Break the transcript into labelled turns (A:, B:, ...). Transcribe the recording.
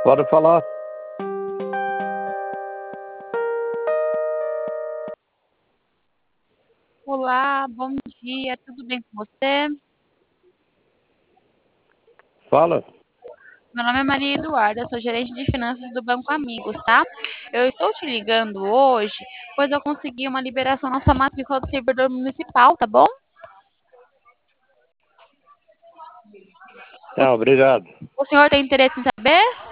A: Pode falar.
B: Olá, bom dia, tudo bem com você?
A: Fala.
B: Meu nome é Maria Eduarda, sou gerente de finanças do Banco Amigos, tá? Eu estou te ligando hoje, pois eu consegui uma liberação na sua matrícula do servidor municipal, tá bom?
A: Tá, obrigado.
B: O senhor tem interesse em saber?